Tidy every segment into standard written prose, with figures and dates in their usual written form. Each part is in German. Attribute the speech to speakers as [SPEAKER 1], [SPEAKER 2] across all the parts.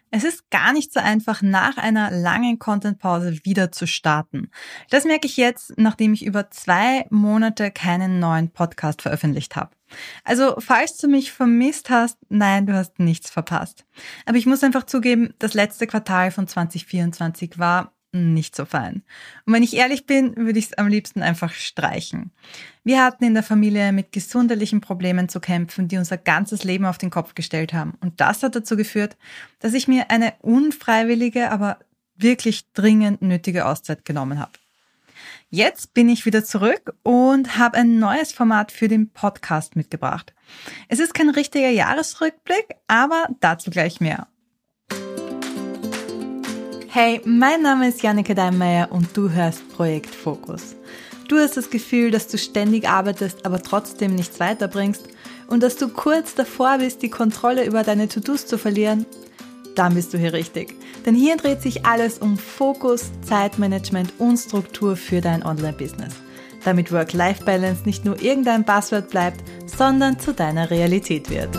[SPEAKER 1] Es ist gar nicht so einfach, nach einer langen Content-Pause wieder zu starten. Das merke ich jetzt, nachdem ich über 2 Monate keinen neuen Podcast veröffentlicht habe. Also, falls du mich vermisst hast, nein, du hast nichts verpasst. Aber ich muss einfach zugeben, das letzte Quartal von 2024 war nicht so fein. Und wenn ich ehrlich bin, würde ich es am liebsten einfach streichen. Wir hatten in der Familie mit gesundheitlichen Problemen zu kämpfen, die unser ganzes Leben auf den Kopf gestellt haben. Und das hat dazu geführt, dass ich mir eine unfreiwillige, aber wirklich dringend nötige Auszeit genommen habe. Jetzt bin ich wieder zurück und habe ein neues Format für den Podcast mitgebracht. Es ist kein richtiger Jahresrückblick, aber dazu gleich mehr. Hey, mein Name ist Janneke Deinmeier und du hörst Projekt Fokus. Du hast das Gefühl, dass du ständig arbeitest, aber trotzdem nichts weiterbringst und dass du kurz davor bist, die Kontrolle über deine To-Dos zu verlieren? Dann bist du hier richtig. Denn hier dreht sich alles um Fokus, Zeitmanagement und Struktur für dein Online-Business. Damit Work-Life-Balance nicht nur irgendein Buzzword bleibt, sondern zu deiner Realität wird.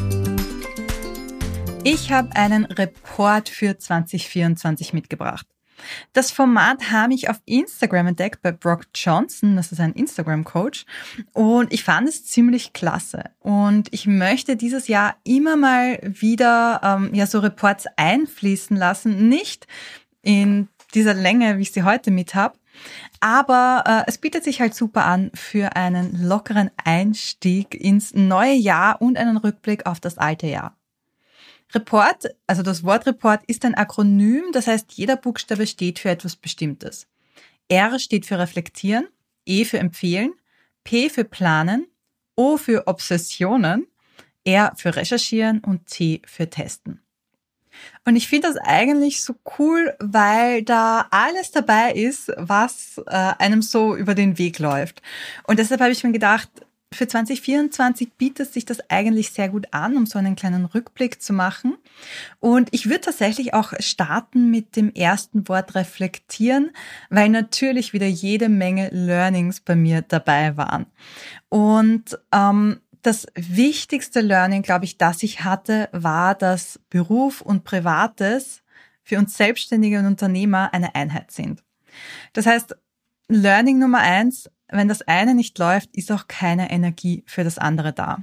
[SPEAKER 1] Ich habe einen Report für 2024 mitgebracht. Das Format habe ich auf Instagram entdeckt bei Brock Johnson, das ist ein Instagram-Coach, und ich fand es ziemlich klasse. Und ich möchte dieses Jahr immer mal wieder so Reports einfließen lassen, nicht in dieser Länge, wie ich sie heute mit habe, aber es bietet sich halt super an für einen lockeren Einstieg ins neue Jahr und einen Rückblick auf das alte Jahr. Report, also das Wort Report ist ein Akronym, das heißt, jeder Buchstabe steht für etwas Bestimmtes. R steht für reflektieren, E für empfehlen, P für planen, O für Obsessionen, R für recherchieren und T für testen. Und ich finde das eigentlich so cool, weil da alles dabei ist, was einem so über den Weg läuft. Und deshalb habe ich mir gedacht, für 2024 bietet sich das eigentlich sehr gut an, um so einen kleinen Rückblick zu machen. Und ich würde tatsächlich auch starten mit dem ersten Wort reflektieren, weil natürlich wieder jede Menge Learnings bei mir dabei waren. Und das wichtigste Learning, glaube ich, das ich hatte, war, dass Beruf und Privates für uns Selbstständige und Unternehmer eine Einheit sind. Das heißt, Learning Nummer 1, wenn das eine nicht läuft, ist auch keine Energie für das andere da.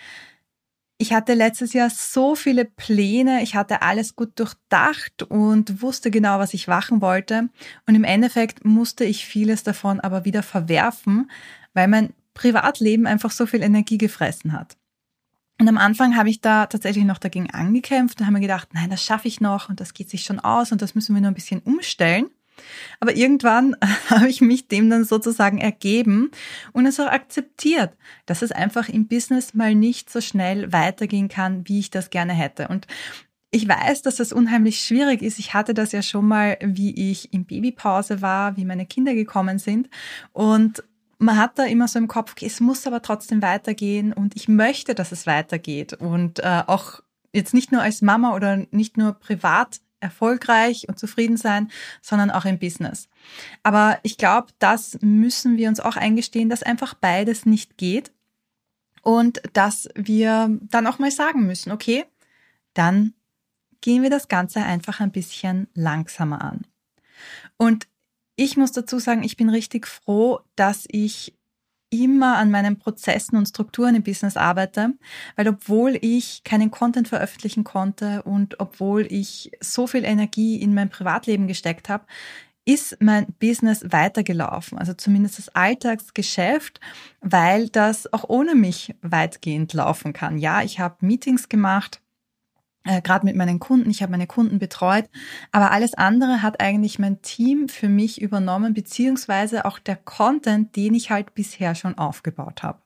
[SPEAKER 1] Ich hatte letztes Jahr so viele Pläne, ich hatte alles gut durchdacht und wusste genau, was ich machen wollte. Und im Endeffekt musste ich vieles davon aber wieder verwerfen, weil mein Privatleben einfach so viel Energie gefressen hat. Und am Anfang habe ich da tatsächlich noch dagegen angekämpft und habe mir gedacht, nein, das schaffe ich noch und das geht sich schon aus und das müssen wir nur ein bisschen umstellen. Aber irgendwann habe ich mich dem dann sozusagen ergeben und es auch akzeptiert, dass es einfach im Business mal nicht so schnell weitergehen kann, wie ich das gerne hätte. Und ich weiß, dass das unheimlich schwierig ist. Ich hatte das ja schon mal, wie ich in Babypause war, wie meine Kinder gekommen sind. Und man hat da immer so im Kopf, okay, es muss aber trotzdem weitergehen und ich möchte, dass es weitergeht. Und auch jetzt nicht nur als Mama oder nicht nur privat erfolgreich und zufrieden sein, sondern auch im Business. Aber ich glaube, das müssen wir uns auch eingestehen, dass einfach beides nicht geht und dass wir dann auch mal sagen müssen, okay, dann gehen wir das Ganze einfach ein bisschen langsamer an. Und ich muss dazu sagen, ich bin richtig froh, dass ich immer an meinen Prozessen und Strukturen im Business arbeite, weil obwohl ich keinen Content veröffentlichen konnte und obwohl ich so viel Energie in mein Privatleben gesteckt habe, ist mein Business weitergelaufen, also zumindest das Alltagsgeschäft, weil das auch ohne mich weitgehend laufen kann. Ja, ich habe Meetings gemacht, gerade mit meinen Kunden, ich habe meine Kunden betreut, aber alles andere hat eigentlich mein Team für mich übernommen, beziehungsweise auch der Content, den ich halt bisher schon aufgebaut habe.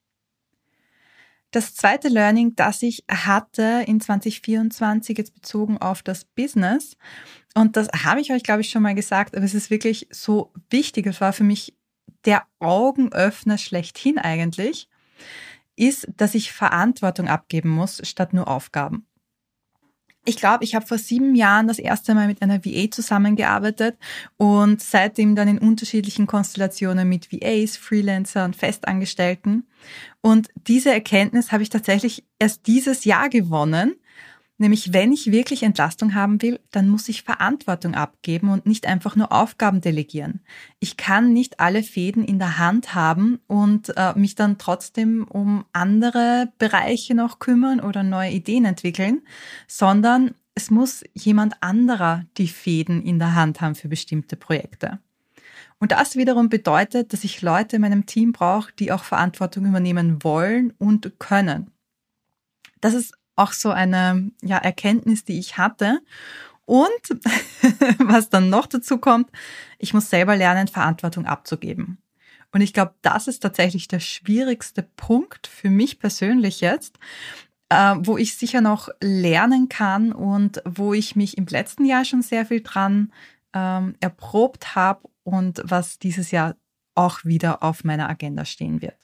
[SPEAKER 1] Das zweite Learning, das ich hatte in 2024, jetzt bezogen auf das Business, und das habe ich euch, glaube ich, schon mal gesagt, aber es ist wirklich so wichtig, es war für mich der Augenöffner schlechthin eigentlich, ist, dass ich Verantwortung abgeben muss, statt nur Aufgaben. Ich glaube, ich habe vor 7 Jahren das erste Mal mit einer VA zusammengearbeitet und seitdem dann in unterschiedlichen Konstellationen mit VAs, Freelancern, Festangestellten. Und diese Erkenntnis habe ich tatsächlich erst dieses Jahr gewonnen, Nämlich, wenn ich wirklich Entlastung haben will, dann muss ich Verantwortung abgeben und nicht einfach nur Aufgaben delegieren. Ich kann nicht alle Fäden in der Hand haben und mich dann trotzdem um andere Bereiche noch kümmern oder neue Ideen entwickeln, sondern es muss jemand anderer die Fäden in der Hand haben für bestimmte Projekte. Und das wiederum bedeutet, dass ich Leute in meinem Team brauche, die auch Verantwortung übernehmen wollen und können. Das ist auch so eine Erkenntnis, die ich hatte. Und was dann noch dazu kommt, ich muss selber lernen, Verantwortung abzugeben. Und ich glaube, das ist tatsächlich der schwierigste Punkt für mich persönlich jetzt, wo ich sicher noch lernen kann und wo ich mich im letzten Jahr schon sehr viel dran erprobt habe und was dieses Jahr auch wieder auf meiner Agenda stehen wird.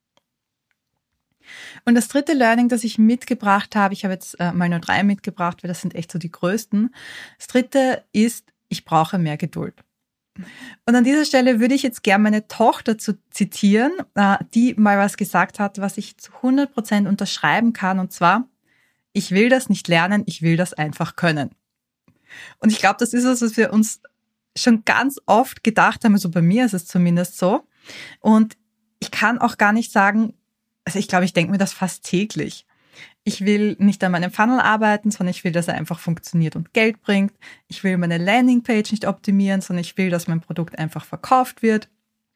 [SPEAKER 1] Und das dritte Learning, das ich mitgebracht habe, ich habe jetzt mal nur 3 mitgebracht, weil das sind echt so die größten. Das dritte ist, ich brauche mehr Geduld. Und an dieser Stelle würde ich jetzt gerne meine Tochter zitieren, die mal was gesagt hat, was ich zu 100% unterschreiben kann. Und zwar, ich will das nicht lernen, ich will das einfach können. Und ich glaube, das ist was wir uns schon ganz oft gedacht haben, also bei mir ist es zumindest so. Und ich kann auch gar nicht sagen, also ich glaube, ich denke mir das fast täglich. Ich will nicht an meinem Funnel arbeiten, sondern ich will, dass er einfach funktioniert und Geld bringt. Ich will meine Landingpage nicht optimieren, sondern ich will, dass mein Produkt einfach verkauft wird.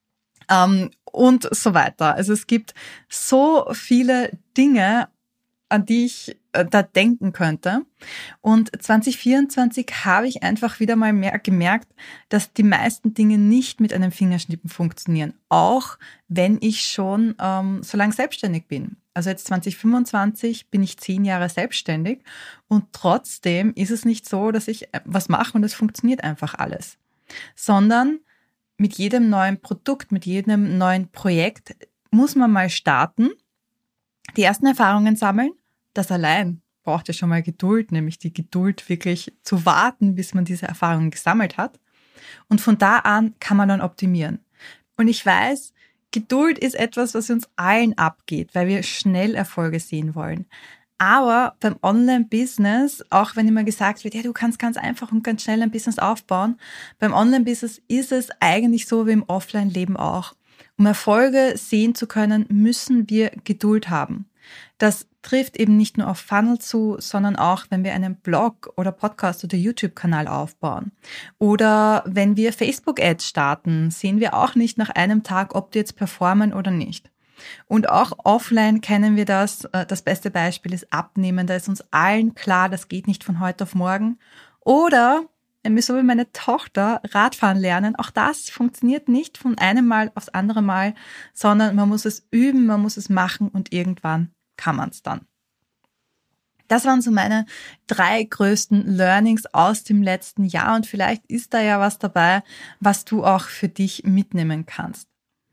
[SPEAKER 1] Und so weiter. Also es gibt so viele Dinge, an die ich da denken könnte. Und 2024 habe ich einfach wieder mal mehr gemerkt, dass die meisten Dinge nicht mit einem Fingerschnippen funktionieren. Auch wenn ich schon so lange selbstständig bin. Also jetzt 2025 bin ich 10 Jahre selbstständig und trotzdem ist es nicht so, dass ich was mache und es funktioniert einfach alles. Sondern mit jedem neuen Produkt, mit jedem neuen Projekt muss man mal starten, die ersten Erfahrungen sammeln. Das allein braucht ja schon mal Geduld, nämlich die Geduld wirklich zu warten, bis man diese Erfahrungen gesammelt hat. Und von da an kann man dann optimieren. Und ich weiß, Geduld ist etwas, was uns allen abgeht, weil wir schnell Erfolge sehen wollen. Aber beim Online-Business, auch wenn immer gesagt wird, ja, du kannst ganz einfach und ganz schnell ein Business aufbauen, beim Online-Business ist es eigentlich so wie im Offline-Leben auch. Um Erfolge sehen zu können, müssen wir Geduld haben. Das trifft eben nicht nur auf Funnel zu, sondern auch, wenn wir einen Blog oder Podcast oder YouTube-Kanal aufbauen. Oder wenn wir Facebook-Ads starten, sehen wir auch nicht nach einem Tag, ob die jetzt performen oder nicht. Und auch offline kennen wir das. Das beste Beispiel ist Abnehmen. Da ist uns allen klar, das geht nicht von heute auf morgen. Oder wenn wir so wie meine Tochter Radfahren lernen, auch das funktioniert nicht von einem Mal aufs andere Mal, sondern man muss es üben, man muss es machen und irgendwann kann man es dann. Das waren so meine 3 größten Learnings aus dem letzten Jahr und vielleicht ist da ja was dabei, was du auch für dich mitnehmen kannst.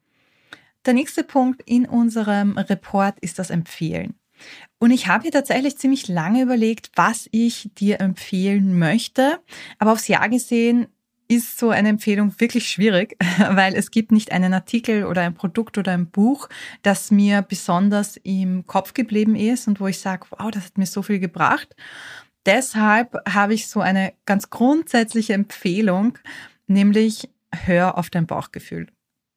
[SPEAKER 1] Der nächste Punkt in unserem Report ist das Empfehlen. Und ich habe hier tatsächlich ziemlich lange überlegt, was ich dir empfehlen möchte, aber aufs Jahr gesehen ist so eine Empfehlung wirklich schwierig, weil es gibt nicht einen Artikel oder ein Produkt oder ein Buch, das mir besonders im Kopf geblieben ist und wo ich sage, wow, das hat mir so viel gebracht. Deshalb habe ich so eine ganz grundsätzliche Empfehlung, nämlich hör auf dein Bauchgefühl.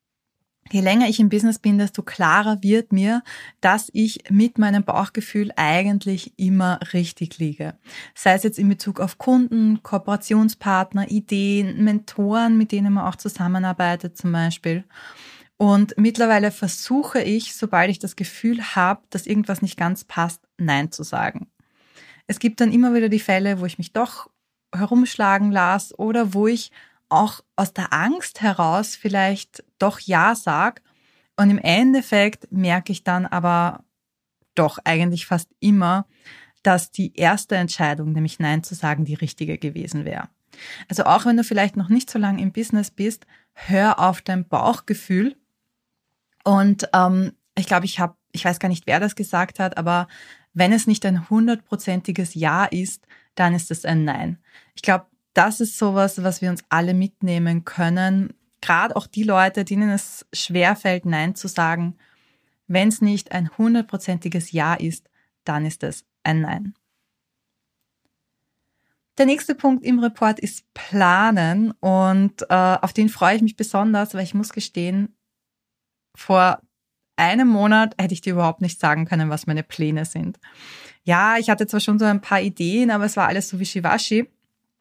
[SPEAKER 1] Je länger ich im Business bin, desto klarer wird mir, dass ich mit meinem Bauchgefühl eigentlich immer richtig liege. Sei es jetzt in Bezug auf Kunden, Kooperationspartner, Ideen, Mentoren, mit denen man auch zusammenarbeitet zum Beispiel. Und mittlerweile versuche ich, sobald ich das Gefühl habe, dass irgendwas nicht ganz passt, Nein zu sagen. Es gibt dann immer wieder die Fälle, wo ich mich doch herumschlagen lasse oder wo ich auch aus der Angst heraus vielleicht doch Ja sag. Und im Endeffekt merke ich dann aber doch eigentlich fast immer, dass die erste Entscheidung, nämlich Nein zu sagen, die richtige gewesen wäre. Also auch wenn du vielleicht noch nicht so lange im Business bist, hör auf dein Bauchgefühl. Und ich glaube, ich weiß gar nicht, wer das gesagt hat, aber wenn es nicht ein 100%iges Ja ist, dann ist es ein Nein. Ich glaube, das ist sowas, was wir uns alle mitnehmen können. Gerade auch die Leute, denen es schwerfällt, Nein zu sagen. Wenn es nicht ein 100%iges Ja ist, dann ist es ein Nein. Der nächste Punkt im Report ist Planen und auf den freue ich mich besonders, weil ich muss gestehen, vor einem Monat hätte ich dir überhaupt nicht sagen können, was meine Pläne sind. Ja, ich hatte zwar schon so ein paar Ideen, aber es war alles so wischiwaschi.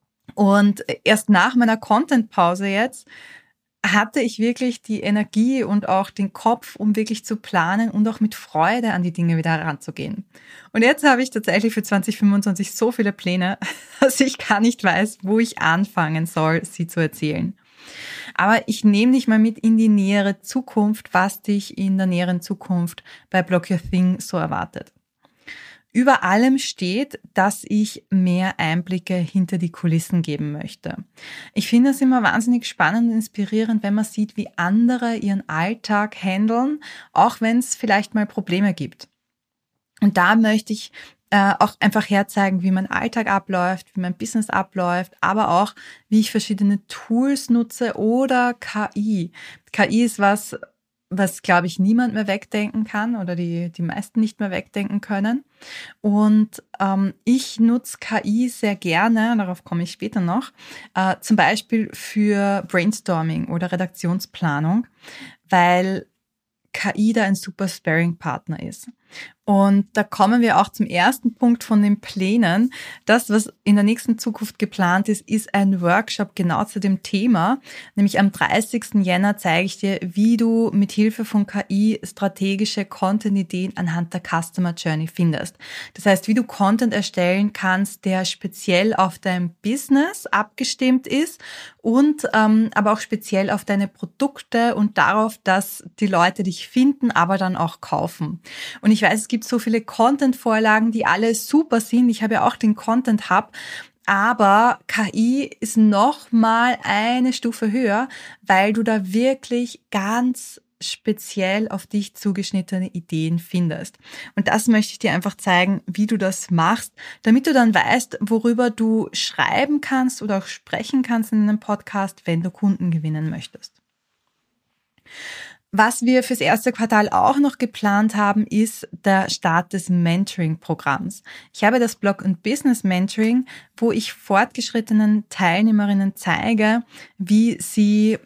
[SPEAKER 1] Und erst nach meiner Content-Pause jetzt hatte ich wirklich die Energie und auch den Kopf, um wirklich zu planen und auch mit Freude an die Dinge wieder heranzugehen. Und jetzt habe ich tatsächlich für 2025 so viele Pläne, dass ich gar nicht weiß, wo ich anfangen soll, sie zu erzählen. Aber ich nehme dich mal mit in die nähere Zukunft, was dich in der näheren Zukunft bei Block Your Thing so erwartet. Über allem steht, dass ich mehr Einblicke hinter die Kulissen geben möchte. Ich finde es immer wahnsinnig spannend und inspirierend, wenn man sieht, wie andere ihren Alltag handeln, auch wenn es vielleicht mal Probleme gibt. Und da möchte ich auch einfach herzeigen, wie mein Alltag abläuft, wie mein Business abläuft, aber auch, wie ich verschiedene Tools nutze oder KI. KI ist was glaube ich, niemand mehr wegdenken kann oder die meisten nicht mehr wegdenken können. Und ich nutze KI sehr gerne, darauf komme ich später noch, zum Beispiel für Brainstorming oder Redaktionsplanung, weil KI da ein super Sparring-Partner ist. Und da kommen wir auch zum ersten Punkt von den Plänen. Das, was in der nächsten Zukunft geplant ist, ist ein Workshop genau zu dem Thema. Nämlich am 30. Jänner zeige ich dir, wie du mit Hilfe von KI strategische Content-Ideen anhand der Customer Journey findest. Das heißt, wie du Content erstellen kannst, der speziell auf dein Business abgestimmt ist und aber auch speziell auf deine Produkte und darauf, dass die Leute dich finden, aber dann auch kaufen. Und ich weiß, es gibt so viele Content-Vorlagen, die alle super sind. Ich habe ja auch den Content Hub, aber KI ist noch mal eine Stufe höher, weil du da wirklich ganz speziell auf dich zugeschnittene Ideen findest. Und das möchte ich dir einfach zeigen, wie du das machst, damit du dann weißt, worüber du schreiben kannst oder auch sprechen kannst in einem Podcast, wenn du Kunden gewinnen möchtest. Was wir fürs erste Quartal auch noch geplant haben, ist der Start des Mentoring-Programms. Ich habe das Blog- und Business-Mentoring, wo ich fortgeschrittenen Teilnehmerinnen zeige, wie sie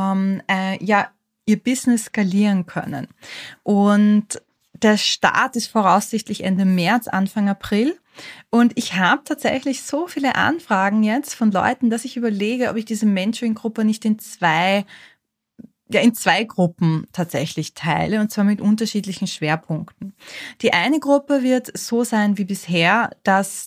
[SPEAKER 1] ihr Business skalieren können. Und der Start ist voraussichtlich Ende März, Anfang April. Und ich habe tatsächlich so viele Anfragen jetzt von Leuten, dass ich überlege, ob ich diese Mentoring-Gruppe nicht in zwei Gruppen tatsächlich teile, und zwar mit unterschiedlichen Schwerpunkten. Die eine Gruppe wird so sein wie bisher, dass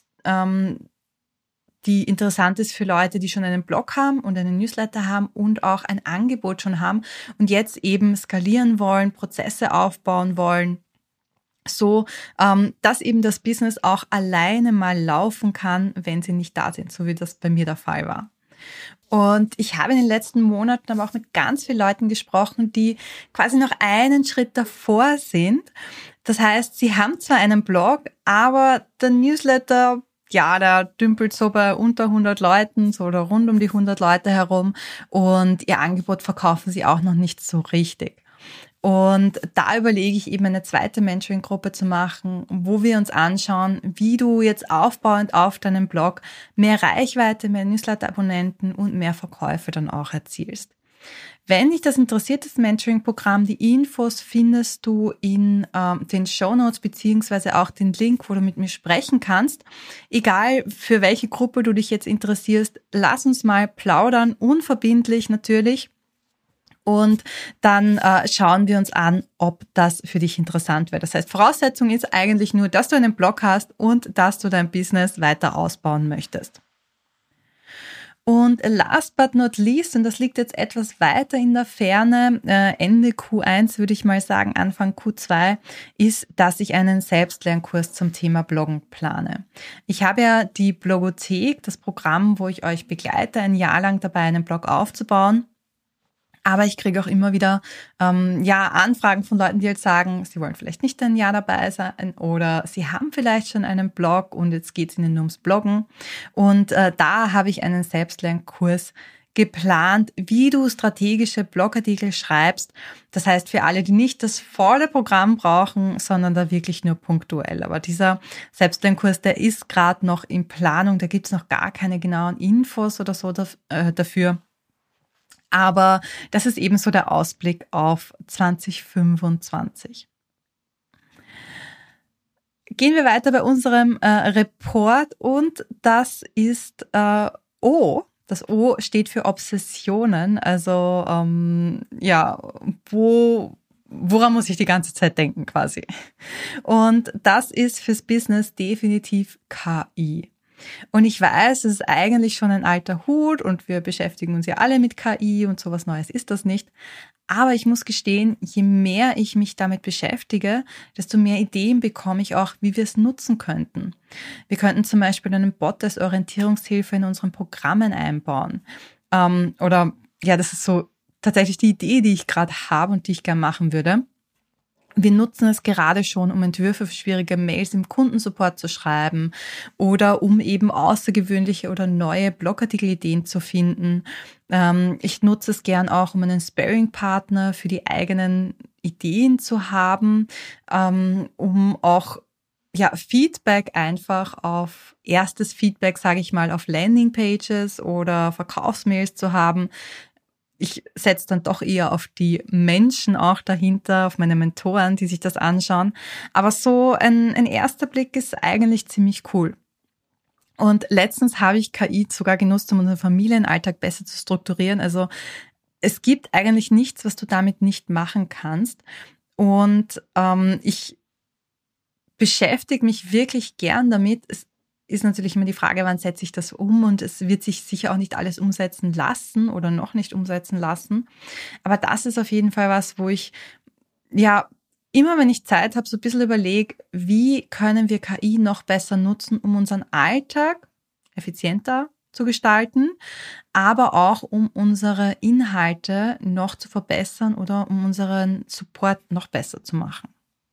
[SPEAKER 1] die interessant ist für Leute, die schon einen Blog haben und einen Newsletter haben und auch ein Angebot schon haben und jetzt eben skalieren wollen, Prozesse aufbauen wollen, so dass eben das Business auch alleine mal laufen kann, wenn sie nicht da sind, so wie das bei mir der Fall war. Und ich habe in den letzten Monaten aber auch mit ganz vielen Leuten gesprochen, die quasi noch einen Schritt davor sind. Das heißt, sie haben zwar einen Blog, aber der Newsletter, ja, der dümpelt so bei unter 100 Leuten, so oder rund um die 100 Leute herum, und ihr Angebot verkaufen sie auch noch nicht so richtig. Und da überlege ich eben eine zweite Mentoring-Gruppe zu machen, wo wir uns anschauen, wie du jetzt aufbauend auf deinem Blog mehr Reichweite, mehr Newsletter-Abonnenten und mehr Verkäufe dann auch erzielst. Wenn dich das interessiert, das Mentoring-Programm, die Infos findest du in den Shownotes beziehungsweise auch den Link, wo du mit mir sprechen kannst. Egal für welche Gruppe du dich jetzt interessierst, lass uns mal plaudern, unverbindlich natürlich. Und dann schauen wir uns an, ob das für dich interessant wäre. Das heißt, Voraussetzung ist eigentlich nur, dass du einen Blog hast und dass du dein Business weiter ausbauen möchtest. Und last but not least, und das liegt jetzt etwas weiter in der Ferne, Ende Q1 würde ich mal sagen, Anfang Q2, ist, dass ich einen Selbstlernkurs zum Thema Bloggen plane. Ich habe ja die Blogothek, das Programm, wo ich euch begleite, ein Jahr lang dabei, einen Blog aufzubauen. Aber ich kriege auch immer wieder Anfragen von Leuten, die halt sagen, sie wollen vielleicht nicht ein Jahr dabei sein oder sie haben vielleicht schon einen Blog und jetzt geht es ihnen nur ums Bloggen. Und da habe ich einen Selbstlernkurs geplant, wie du strategische Blogartikel schreibst. Das heißt, für alle, die nicht das volle Programm brauchen, sondern da wirklich nur punktuell. Aber dieser Selbstlernkurs, der ist gerade noch in Planung. Da gibt es noch gar keine genauen Infos oder so dafür. Aber das ist eben so der Ausblick auf 2025. Gehen wir weiter bei unserem Report und das ist O. Das O steht für Obsessionen. Also woran muss ich die ganze Zeit denken quasi? Und das ist fürs Business definitiv KI. Und ich weiß, es ist eigentlich schon ein alter Hut und wir beschäftigen uns ja alle mit KI und sowas Neues ist das nicht. Aber ich muss gestehen, je mehr ich mich damit beschäftige, desto mehr Ideen bekomme ich auch, wie wir es nutzen könnten. Wir könnten zum Beispiel einen Bot als Orientierungshilfe in unseren Programmen einbauen. Das ist so tatsächlich die Idee, die ich gerade habe und die ich gerne machen würde. Wir nutzen es gerade schon, um Entwürfe für schwierige Mails im Kundensupport zu schreiben oder um eben außergewöhnliche oder neue Blogartikelideen zu finden. Ich nutze es gern auch, um einen Sparring-Partner für die eigenen Ideen zu haben, um auch Feedback einfach auf erstes Feedback, sage ich mal, auf Landingpages oder Verkaufsmails zu haben. Ich setze dann doch eher auf die Menschen auch dahinter, auf meine Mentoren, die sich das anschauen. Aber so ein erster Blick ist eigentlich ziemlich cool. Und letztens habe ich KI sogar genutzt, um unseren Familienalltag besser zu strukturieren. Also es gibt eigentlich nichts, was du damit nicht machen kannst. Und ich beschäftige mich wirklich gern damit. Es ist natürlich immer die Frage, wann setze ich das um, und es wird sich sicher auch nicht alles umsetzen lassen oder noch nicht umsetzen lassen. Aber das ist auf jeden Fall was, wo ich immer, wenn ich Zeit habe, so ein bisschen überlege, wie können wir KI noch besser nutzen, um unseren Alltag effizienter zu gestalten, aber auch um unsere Inhalte noch zu verbessern oder um unseren Support noch besser zu machen.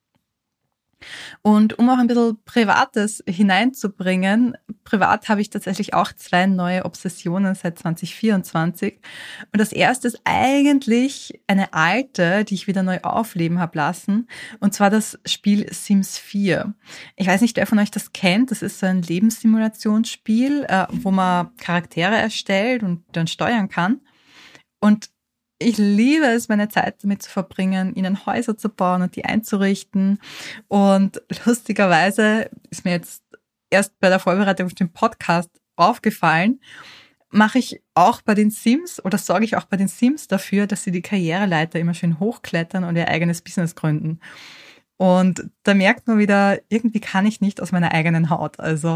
[SPEAKER 1] Und um auch ein bisschen Privates hineinzubringen, privat habe ich tatsächlich auch 2 neue Obsessionen seit 2024. Und das erste ist eigentlich eine alte, die ich wieder neu aufleben habe lassen. Und zwar das Spiel Sims 4. Ich weiß nicht, wer von euch das kennt. Das ist so ein Lebenssimulationsspiel, wo man Charaktere erstellt und dann steuern kann. Und ich liebe es, meine Zeit damit zu verbringen, ihnen Häuser zu bauen und die einzurichten. Und lustigerweise ist mir jetzt erst bei der Vorbereitung auf den Podcast aufgefallen, mache ich auch bei den Sims oder sorge ich auch bei den Sims dafür, dass sie die Karriereleiter immer schön hochklettern und ihr eigenes Business gründen. Und da merkt man wieder, irgendwie kann ich nicht aus meiner eigenen Haut. Also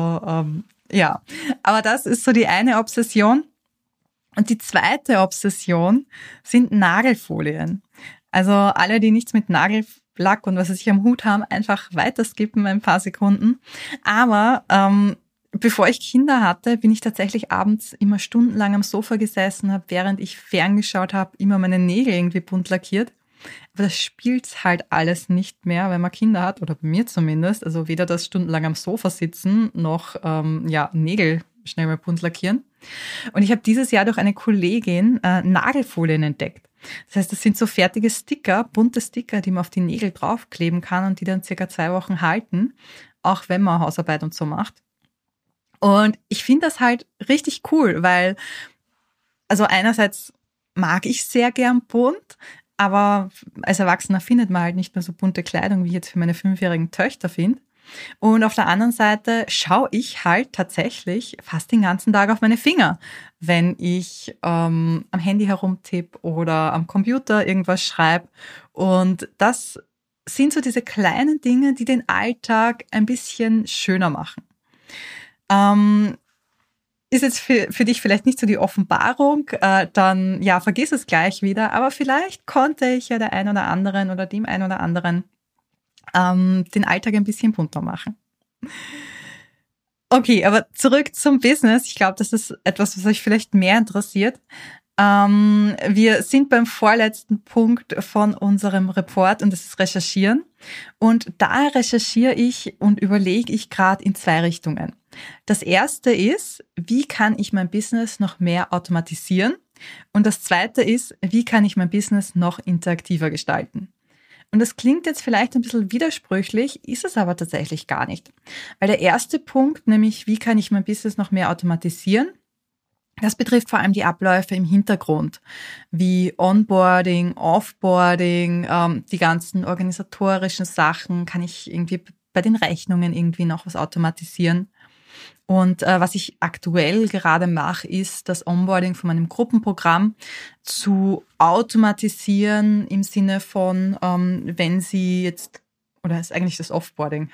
[SPEAKER 1] aber das ist so die eine Obsession. Und die zweite Obsession sind Nagelfolien. Also alle, die nichts mit Nagellack und was weiß ich am Hut haben, einfach weiter skippen ein paar Sekunden. Aber bevor ich Kinder hatte, bin ich tatsächlich abends immer stundenlang am Sofa gesessen, habe, während ich ferngeschaut habe, immer meine Nägel irgendwie bunt lackiert. Aber das spielt halt alles nicht mehr, wenn man Kinder hat, oder bei mir zumindest. Also weder das stundenlang am Sofa sitzen, noch Nägel schnell mal bunt lackieren. Und ich habe dieses Jahr durch eine Kollegin Nagelfolien entdeckt. Das heißt, das sind so fertige Sticker, bunte Sticker, die man auf die Nägel draufkleben kann und die dann circa 2 Wochen halten, auch wenn man Hausarbeit und so macht. Und ich finde das halt richtig cool, weil, also einerseits mag ich sehr gern bunt, aber als Erwachsener findet man halt nicht mehr so bunte Kleidung, wie ich jetzt für meine 5-jährigen Töchter finde. Und auf der anderen Seite schaue ich halt tatsächlich fast den ganzen Tag auf meine Finger, wenn ich am Handy herumtippe oder am Computer irgendwas schreibe. Und das sind so diese kleinen Dinge, die den Alltag ein bisschen schöner machen. Ist jetzt für dich vielleicht nicht so die Offenbarung, dann vergiss es gleich wieder. Aber vielleicht konnte ich ja der ein oder anderen oder dem ein oder anderen den Alltag ein bisschen bunter machen. Okay, aber zurück zum Business. Ich glaube, das ist etwas, was euch vielleicht mehr interessiert. Wir sind beim vorletzten Punkt von unserem Report und das ist Recherchieren. Und da recherchiere ich und überlege ich gerade in 2 Richtungen. Das erste ist, wie kann ich mein Business noch mehr automatisieren? Und das zweite ist, wie kann ich mein Business noch interaktiver gestalten? Und das klingt jetzt vielleicht ein bisschen widersprüchlich, ist es aber tatsächlich gar nicht. Weil der erste Punkt, nämlich wie kann ich mein Business noch mehr automatisieren, das betrifft vor allem die Abläufe im Hintergrund, wie Onboarding, Offboarding, die ganzen organisatorischen Sachen, kann ich irgendwie bei den Rechnungen irgendwie noch was automatisieren. Und was ich aktuell gerade mache, ist das Onboarding von meinem Gruppenprogramm zu automatisieren im Sinne von, wenn sie jetzt, oder ist eigentlich das Offboarding,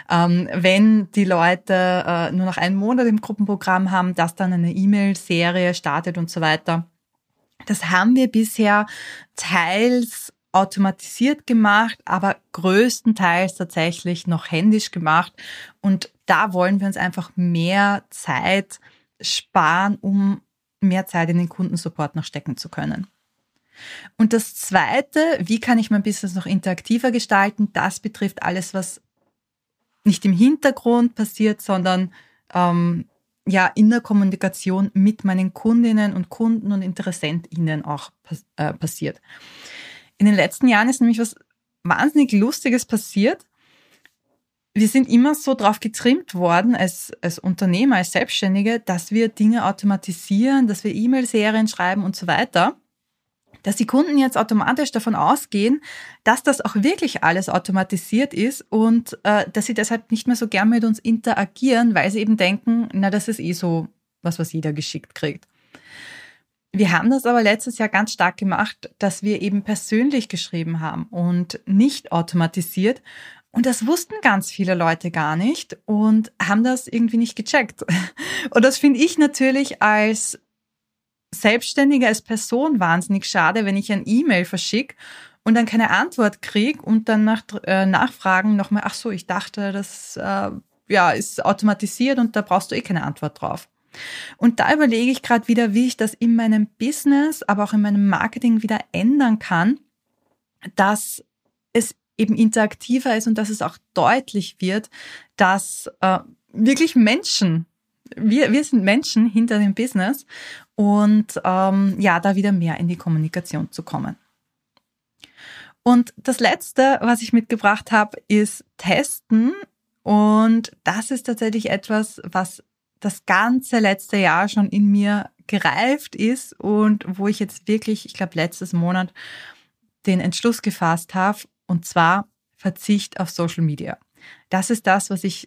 [SPEAKER 1] wenn die Leute nur noch einen Monat im Gruppenprogramm haben, dass dann eine E-Mail-Serie startet und so weiter. Das haben wir bisher teils automatisiert gemacht, aber größtenteils tatsächlich noch händisch gemacht. Und da wollen wir uns einfach mehr Zeit sparen, um mehr Zeit in den Kundensupport noch stecken zu können. Und das zweite, wie kann ich mein Business noch interaktiver gestalten, das betrifft alles, was nicht im Hintergrund passiert, sondern in der Kommunikation mit meinen Kundinnen und Kunden und InteressentInnen auch passiert. In den letzten Jahren ist nämlich was wahnsinnig Lustiges passiert. Wir sind immer so drauf getrimmt worden als Unternehmer, als Selbstständige, dass wir Dinge automatisieren, dass wir E-Mail-Serien schreiben und so weiter, dass die Kunden jetzt automatisch davon ausgehen, dass das auch wirklich alles automatisiert ist und dass sie deshalb nicht mehr so gern mit uns interagieren, weil sie eben denken, na, das ist so was jeder geschickt kriegt. Wir haben das aber letztes Jahr ganz stark gemacht, dass wir eben persönlich geschrieben haben und nicht automatisiert. Und das wussten ganz viele Leute gar nicht und haben das irgendwie nicht gecheckt. Und das finde ich natürlich als Selbstständige, als Person wahnsinnig schade, wenn ich ein E-Mail verschicke und dann keine Antwort kriege und dann nach Nachfragen nochmal, ach so, ich dachte, das ist automatisiert und da brauchst du keine Antwort drauf. Und da überlege ich gerade wieder, wie ich das in meinem Business, aber auch in meinem Marketing wieder ändern kann, dass es eben interaktiver ist und dass es auch deutlich wird, dass wirklich Menschen, wir sind Menschen hinter dem Business und da wieder mehr in die Kommunikation zu kommen. Und das Letzte, was ich mitgebracht habe, ist Testen. Und das ist tatsächlich etwas, was das ganze letzte Jahr schon in mir gereift ist und wo ich jetzt wirklich, ich glaube letztes Monat, den Entschluss gefasst habe, und zwar Verzicht auf Social Media. Das ist das, was ich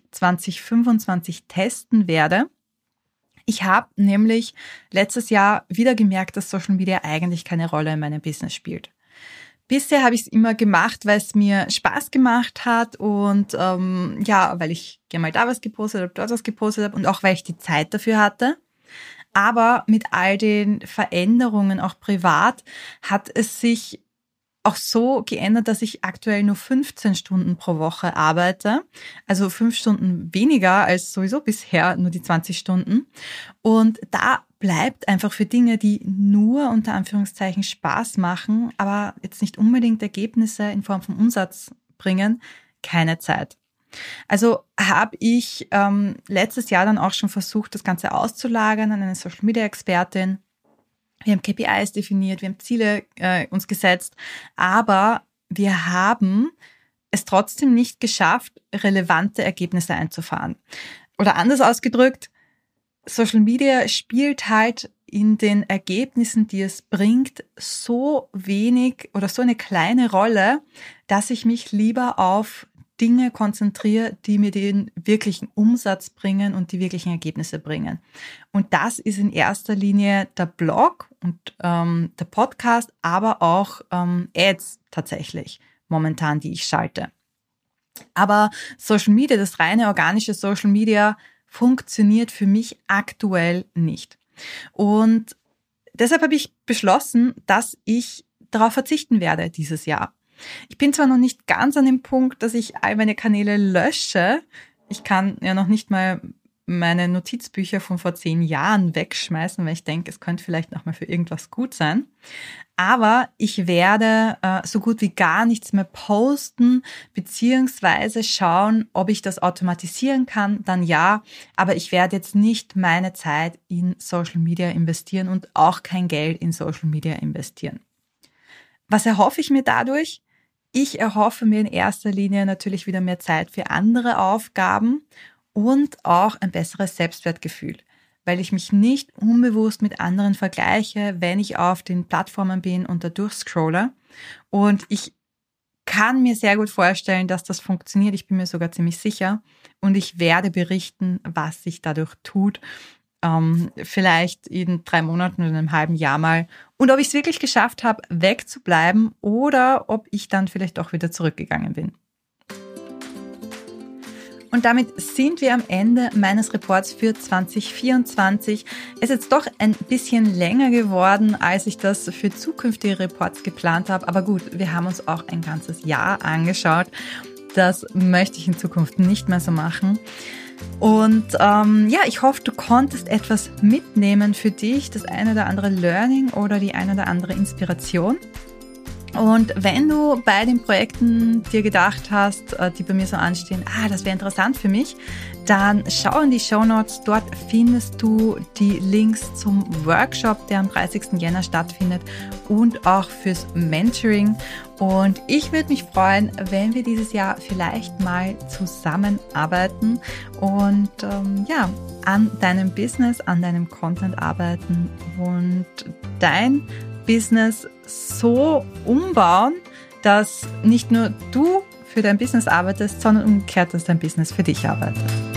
[SPEAKER 1] 2025 testen werde. Ich habe nämlich letztes Jahr wieder gemerkt, dass Social Media eigentlich keine Rolle in meinem Business spielt. Bisher habe ich es immer gemacht, weil es mir Spaß gemacht hat und weil ich gerne mal da was gepostet habe, dort was gepostet habe und auch weil ich die Zeit dafür hatte. Aber mit all den Veränderungen, auch privat, hat es sich auch so geändert, dass ich aktuell nur 15 Stunden pro Woche arbeite. Also 5 Stunden weniger als sowieso bisher, nur die 20 Stunden. Und da bleibt einfach für Dinge, die nur unter Anführungszeichen Spaß machen, aber jetzt nicht unbedingt Ergebnisse in Form von Umsatz bringen, keine Zeit. Also habe ich letztes Jahr dann auch schon versucht, das Ganze auszulagern an eine Social-Media-Expertin. Wir haben KPIs definiert, wir haben Ziele uns gesetzt, aber wir haben es trotzdem nicht geschafft, relevante Ergebnisse einzufahren. Oder anders ausgedrückt, Social Media spielt halt in den Ergebnissen, die es bringt, so wenig oder so eine kleine Rolle, dass ich mich lieber auf Dinge konzentriere, die mir den wirklichen Umsatz bringen und die wirklichen Ergebnisse bringen. Und das ist in erster Linie der Blog und der Podcast, aber auch Ads tatsächlich momentan, die ich schalte. Aber Social Media, das reine organische Social Media, funktioniert für mich aktuell nicht. Und deshalb habe ich beschlossen, dass ich darauf verzichten werde dieses Jahr. Ich bin zwar noch nicht ganz an dem Punkt, dass ich all meine Kanäle lösche. Ich kann ja noch nicht mal meine Notizbücher von vor 10 Jahren wegschmeißen, weil ich denke, es könnte vielleicht noch mal für irgendwas gut sein. Aber ich werde so gut wie gar nichts mehr posten, beziehungsweise schauen, ob ich das automatisieren kann, dann ja. Aber ich werde jetzt nicht meine Zeit in Social Media investieren und auch kein Geld in Social Media investieren. Was erhoffe ich mir dadurch? Ich erhoffe mir in erster Linie natürlich wieder mehr Zeit für andere Aufgaben und auch ein besseres Selbstwertgefühl, weil ich mich nicht unbewusst mit anderen vergleiche, wenn ich auf den Plattformen bin und da durchscrolle. Und ich kann mir sehr gut vorstellen, dass das funktioniert. Ich bin mir sogar ziemlich sicher. Und ich werde berichten, was sich dadurch tut. Vielleicht in 3 Monaten oder einem halben Jahr mal. Und ob ich es wirklich geschafft habe, wegzubleiben oder ob ich dann vielleicht doch wieder zurückgegangen bin. Und damit sind wir am Ende meines Reports für 2024. Es ist jetzt doch ein bisschen länger geworden, als ich das für zukünftige Reports geplant habe. Aber gut, wir haben uns auch ein ganzes Jahr angeschaut. Das möchte ich in Zukunft nicht mehr so machen. Und ich hoffe, du konntest etwas mitnehmen für dich, das eine oder andere Learning oder die eine oder andere Inspiration. Und wenn du bei den Projekten dir gedacht hast, die bei mir so anstehen, das wäre interessant für mich, dann schau in die Shownotes. Dort findest du die Links zum Workshop, der am 30. Jänner stattfindet und auch fürs Mentoring. Und ich würde mich freuen, wenn wir dieses Jahr vielleicht mal zusammenarbeiten und an deinem Business, an deinem Content arbeiten und dein Business so umbauen, dass nicht nur du für dein Business arbeitest, sondern umgekehrt, dass dein Business für dich arbeitet.